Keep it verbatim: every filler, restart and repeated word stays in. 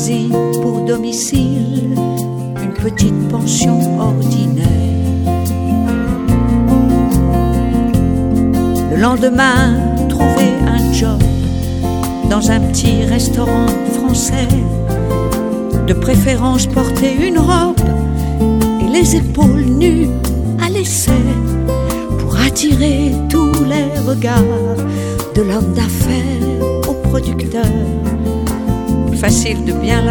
choisi pour domicile une petite pension ordinaire. Le lendemain, trouver un job dans un petit restaurant français, de préférence porter une robe et les épaules nues à l'essai, pour attirer tous les regards de l'homme d'affaires au producteur. Facile de bien